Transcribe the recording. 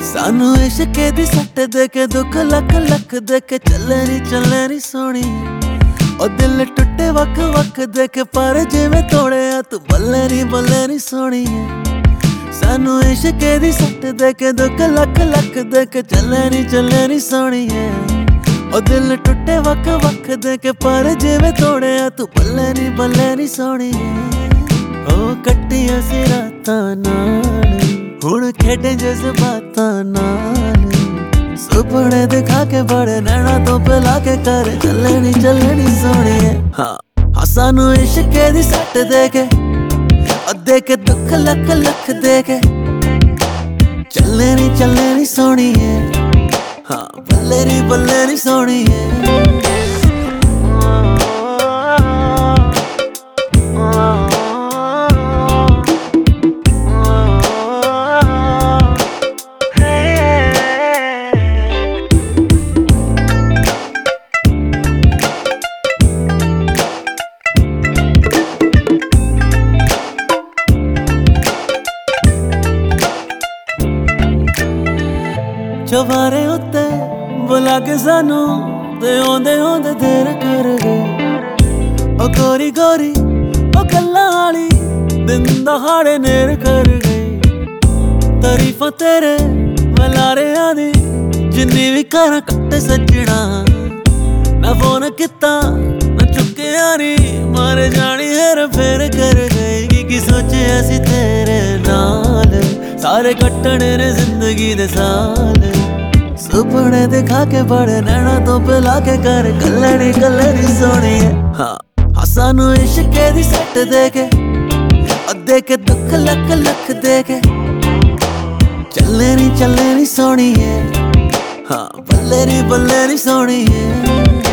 सानू इश्क दी सट दे के दुख लख लख दे के चले नी सोनी ओ दिल टुटे वक वक दे के पर जिवें तोड़िया तू बल्ले नी सोनी सानू इश्क दी सट दे के दुख लख लख दे के चले नी सोनी ओ दिल टुटे वक वक दे के पर जिवें तोड़िया तू बल्ले नी सोनी ओ कट्टियां सी रातां नाल हुण खेडे जज़्बातां नाल सुपने दिखा के बड़े नैना तो पिला के कर चले नी सोनिए हाँ सानू इश्क दी सट दे के दे के दुख लख लख दे के चले नी सोनिए हाँ बल्ले नी सोनिए चवारे उत्ते बुला के सानू ते आंदे आंदे देर कर गए ओ गोरी गोरी ओ गल्लां वाली दिन दहाड़े नेर कर गए तारीफां तेरे मलारियां दी जिन्नी भी करां कट सजना ना फोन किता ना चुक्किया नी मारे जानी हेर फेर कर गए की सोचिया सी तेरे नाल सारे कट्टने ने जिंदगी दे साल सुपने दिखा के बड़े नैना तो पिला के कर कलड़ी सोनिए हाँ सानू इश्क दी सट दे के दुख लख लख दे के चले नी सोनिए हाँ बल्ले नी सोनिए